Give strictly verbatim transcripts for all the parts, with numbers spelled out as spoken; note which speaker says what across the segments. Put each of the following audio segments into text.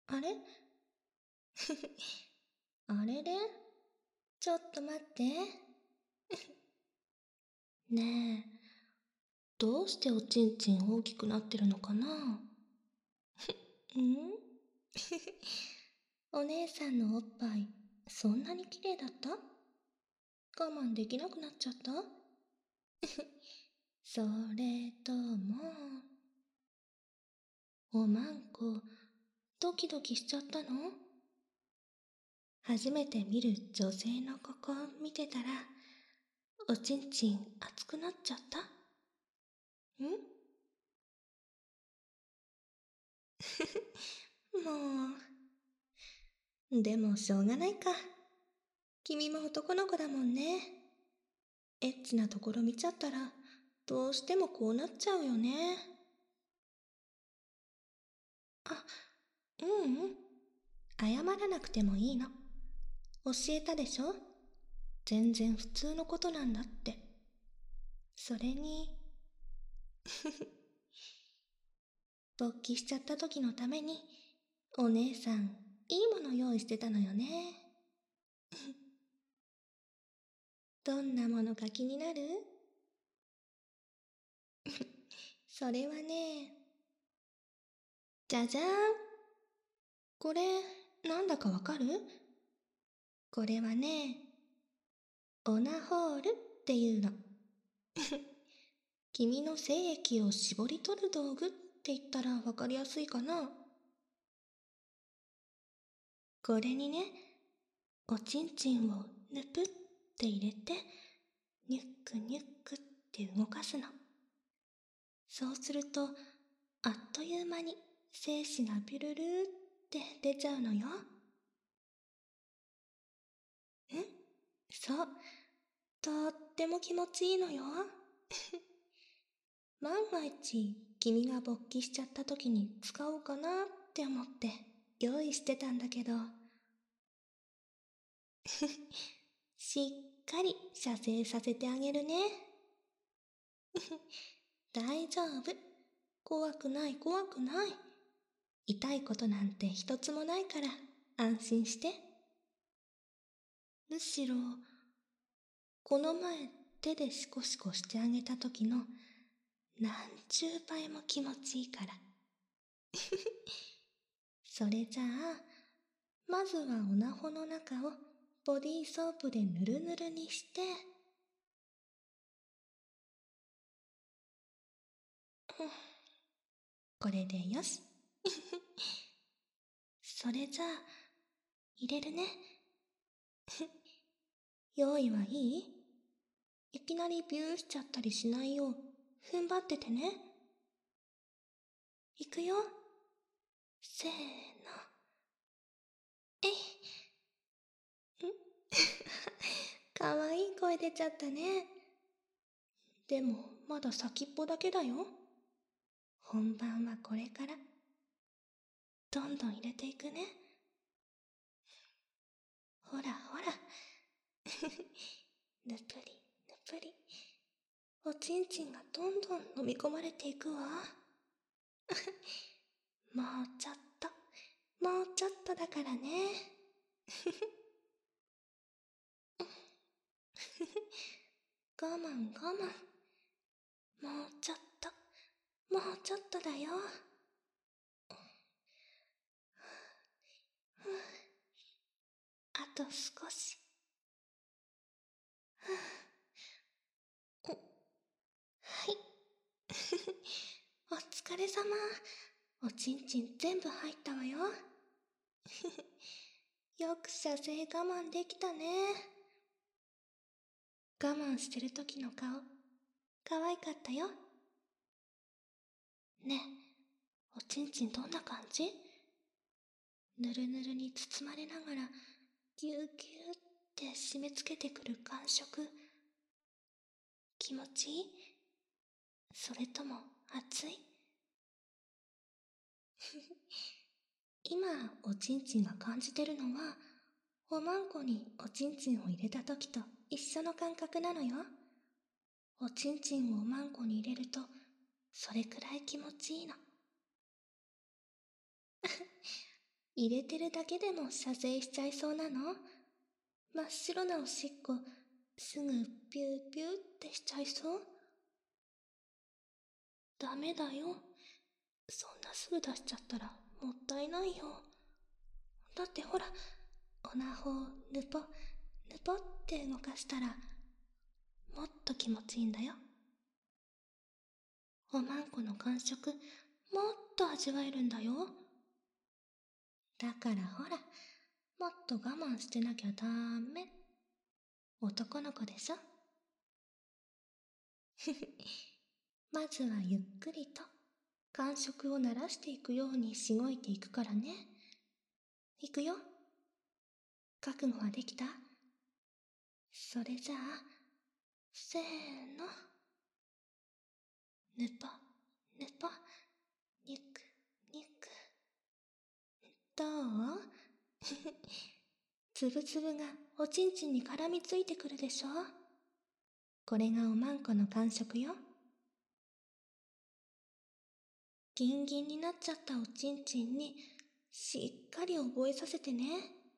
Speaker 1: あれあれれちょっと待って。ねえ、どうしておちんちん大きくなってるのかな？んお姉さんのおっぱい、そんなに綺麗だった？我慢できなくなっちゃった？それとも、おまんこ、ドキドキしちゃったの？初めて見る女性のここ見てたら、おちんちん熱くなっちゃった？んもう、でもしょうがないか。君も男の子だもんね。エッチなところ見ちゃったら、どうしてもこうなっちゃうよね。あ、ううん。謝らなくてもいいの。教えたでしょ？全然普通のことなんだって。それに、勃起しちゃった時のために、お姉さん、いいもの用意してたのよね。どんなものか気になる？それはね、じゃじゃーん。これ、なんだかわかる？これはね、オナホールっていうの。君の精液を絞り取る道具って言ったらわかりやすいかな。これにね、おちんちんをぬぷって入れて、ニュックニュックって動かすの。そうすると、あっという間に精子がピュルルーって出ちゃうのよ。ん？そう。とっても気持ちいいのよ。万が一、君が勃起しちゃった時に使おうかなって思って用意してたんだけど。しっかり射精させてあげるね。大丈夫。怖くない怖くない。痛いことなんて一つもないから安心して。むしろ、この前手でシコシコしてあげた時の何十倍も気持ちいいから。それじゃあ、まずはおなほの中をボディーソープでぬるぬるにして、これでよし。それじゃあ、入れるね。用意はいい？いきなりビューしちゃったりしないよう、踏ん張っててね。いくよ。せーの。えい。んかわいい声出ちゃったね。でも、まだ先っぽだけだよ。本番はこれから。どんどん入れていくね。ほらほら。ぬぷり、ぬぷり。おちんちんがどんどん飲み込まれていくわ。もうちょっと、もうちょっとだからね。我慢我慢。もうちょっと、もうちょっとだよ。あと少し。はい。お疲れ様。おちんちん全部入ったわよ。よく射精我慢できたね。我慢してる時の顔、可愛かったよ。ねえ、おちんちんどんな感じ？ぬるぬるに包まれながら、ぎゅうぎゅうって締め付けてくる感触。気持ちいい？それとも熱い？今、おちんちんが感じてるのは、おまんこにおちんちんを入れた時と一緒の感覚なのよ。おちんちんをおまんこに入れると、それくらい気持ちいいの。 入れてるだけでも射精しちゃいそうなの？真っ白なおしっこ、すぐピューピューってしちゃいそう？ダメだよ。そんなすぐ出しちゃったらもったいないよ。だってほら、オナホをぬぽ、ぬぽって動かしたら、もっと気持ちいいんだよ。おまんこの感触、もっと味わえるんだよ。だからほら、もっと我慢してなきゃダメ。男の子でしょ。まずはゆっくりと感触を慣らしていくようにしごいていくからね。いくよ。覚悟はできた？それじゃあ、せーの。ぬぽ、ぬぽ、にく、にく。どう？つぶつぶがおちんちんに絡みついてくるでしょ。これがおまんこの感触よ。ギンギンになっちゃったおちんちんにしっかり覚えさせてね。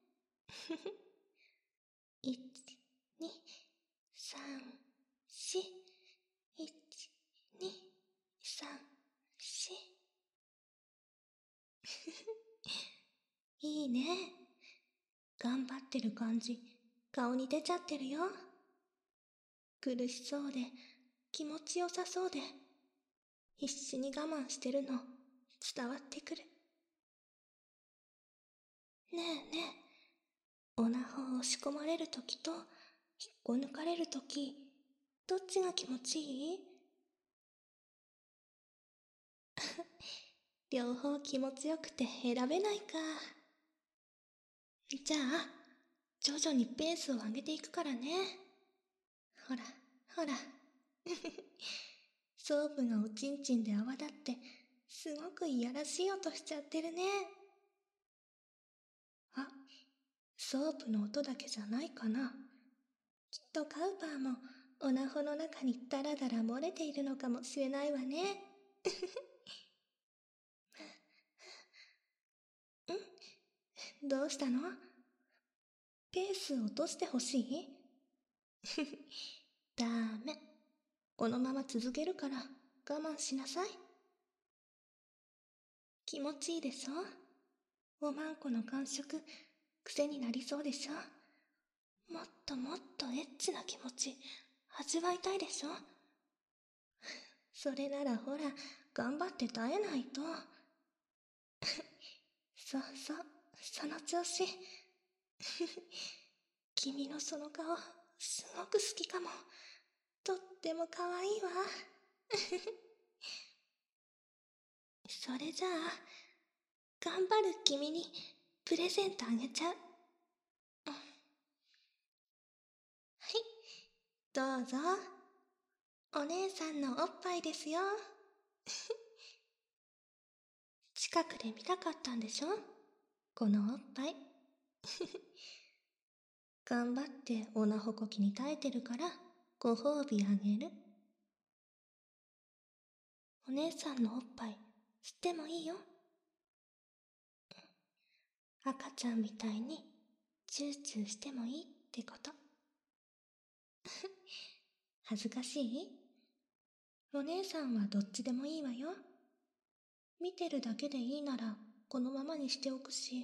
Speaker 1: いち、に、さん、し、いち、に、さん、し。いいね。頑張ってる感じ、顔に出ちゃってるよ。苦しそうで、気持ちよさそうで、必死に我慢してるの、伝わってくる。ねえねえ、オナホを押し込まれるときと、引っこ抜かれるとき、どっちが気持ちいい？両方気持ちよくて選べないか。じゃあ、徐々にペースを上げていくからね。ほら、ほら。ソープがおちんちんで泡立って、すごくいやらしい音しちゃってるね。あ、ソープの音だけじゃないかな。きっとカウパーもオナホの中にダラダラ漏れているのかもしれないわね。ん？どうしたの？ペース落としてほしい？ダメ。このまま続けるから我慢しなさい。気持ちいいでしょ？おまんこの感触、癖になりそうでしょ？もっともっとエッチな気持ち、味わいたいでしょ？それならほら、頑張って耐えないと。そうそう、その調子。君のその顔、すごく好きかも。とっても可愛いわ。それじゃあ、頑張る君にプレゼントあげちゃう。うん、はい、どうぞ。お姉さんのおっぱいですよ。近くで見たかったんでしょ？このおっぱい。頑張ってオナホコキに耐えてるからご褒美あげる。お姉さんのおっぱい吸ってもいいよ。赤ちゃんみたいにチューチューしてもいいってこと。恥ずかしい？お姉さんはどっちでもいいわよ。見てるだけでいいならこのままにしておくし、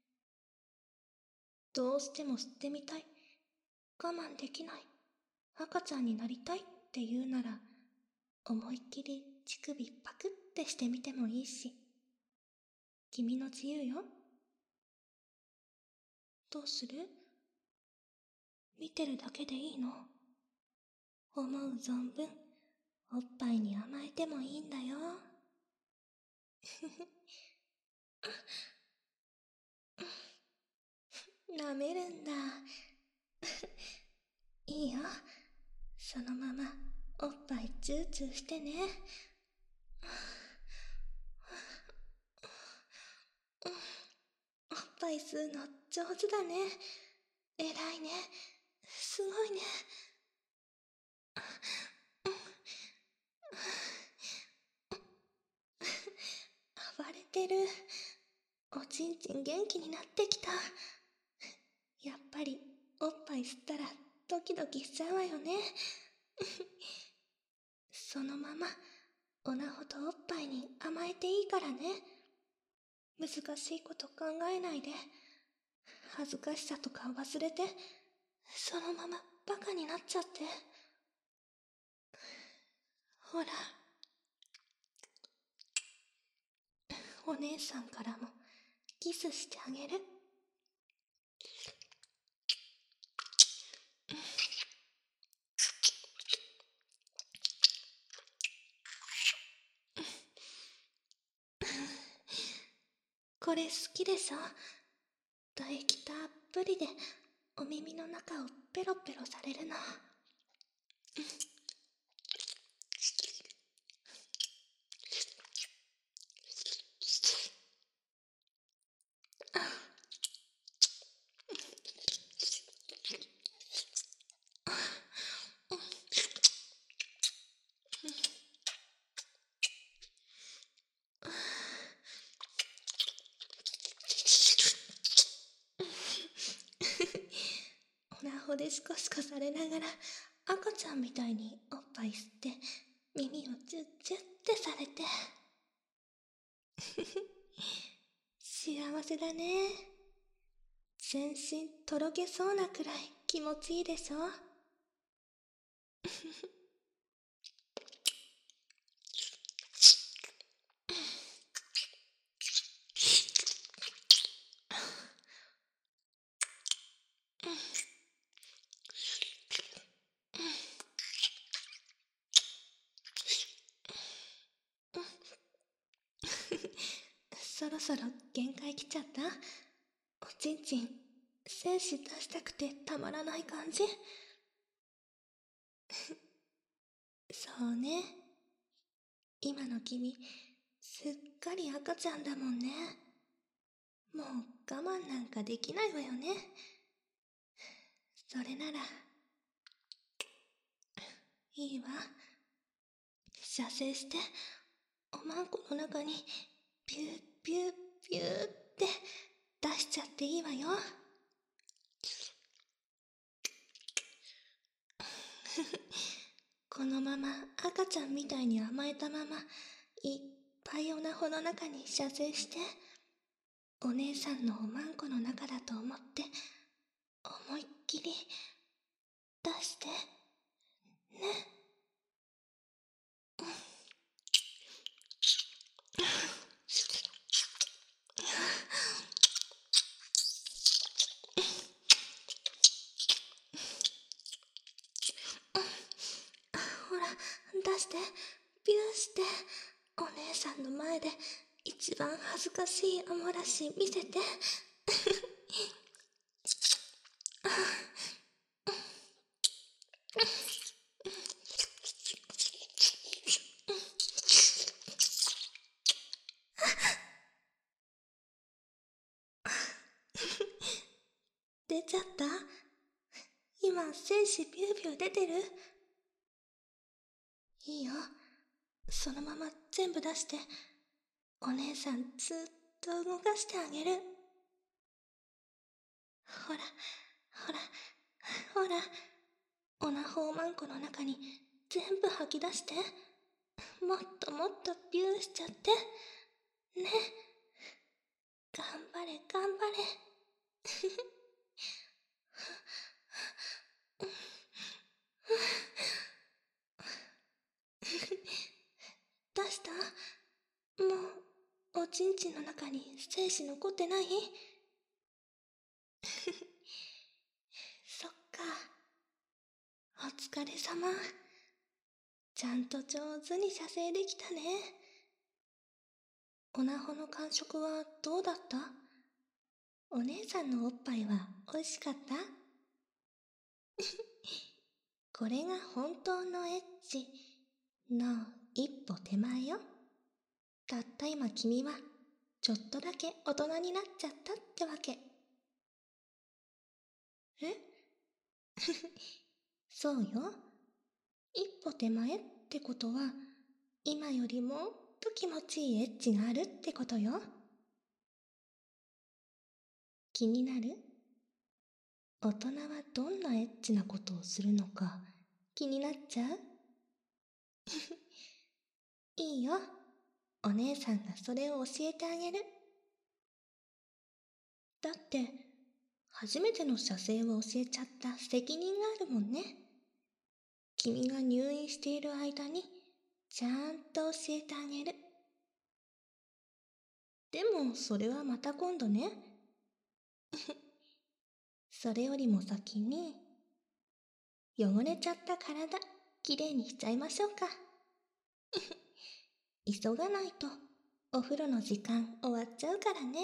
Speaker 1: どうしても吸ってみたい、我慢できない、赤ちゃんになりたいって言うなら、思いっきり乳首パクってしてみてもいいし、君の自由よ。どうする？見てるだけでいいの？思う存分おっぱいに甘えてもいいんだよ。舐めるんだ。いいよ、そのままおっぱいチューチューしてね。おっぱい吸うの上手だね。偉いね。すごいね。暴れてる。 おちんちん元気になってきた。やっぱりおっぱい吸ったらドキドキしちゃうわよね。そのままおなほとおっぱいに甘えていいからね。難しいこと考えないで、恥ずかしさとか忘れて、そのままバカになっちゃって。ほら、お姉さんからもキスしてあげる。これ好きでしょ？唾液たっぷりでお耳の中をペロペロされるの。おなほでシコシコされながら赤ちゃんみたいにおっぱい吸って耳をチュッチュってされて。幸せだね。全身とろけそうなくらい気持ちいいでしょ。そろそろ限界来ちゃった？おちんちん精子出したくてたまらない感じ？そうね。今の君すっかり赤ちゃんだもんね。もう我慢なんかできないわよね。それならいいわ。射精しておまんこの中にピューピューピューって出しちゃっていいわよ。このまま赤ちゃんみたいに甘えたままいっぱいおなほの中に射精して、お姉さんのおまんこの中だと思って思いっきり出してね。ほら出して、ビューして、お姉さんの前で一番恥ずかしいおもらし見せて。出ちゃった？今精子ビュービュー出てる？いいよ、そのまま全部出して、お姉さんずっと動かしてあげる。ほらほらほら、おなほおまんこの中に全部吐き出して。もっともっとビューしちゃってね。頑張れ頑張れ。出した？もうおちんちんの中に精子残ってない？そっか。お疲れ様。ちゃんと上手に射精できたね。おなほの感触はどうだった？お姉さんのおっぱいはおいしかった？これが本当のエッチの一歩手前よ。たった今君はちょっとだけ大人になっちゃったってわけ。え？そうよ。一歩手前ってことは今よりもっと気持ちいいエッチがあるってことよ。 気になる？大人はどんなエッチなことをするのか気になっちゃう？いいよ。お姉さんがそれを教えてあげる。だって、初めての射精を教えちゃった責任があるもんね。君が入院している間に、ちゃんと教えてあげる。でも、それはまた今度ね。それよりも先に、汚れちゃった体、きれいにしちゃいましょうか。急がないと、お風呂の時間終わっちゃうからね。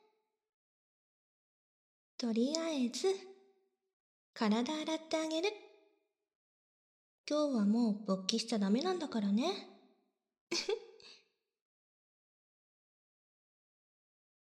Speaker 1: とりあえず、体洗ってあげる。今日はもう勃起しちゃダメなんだからね。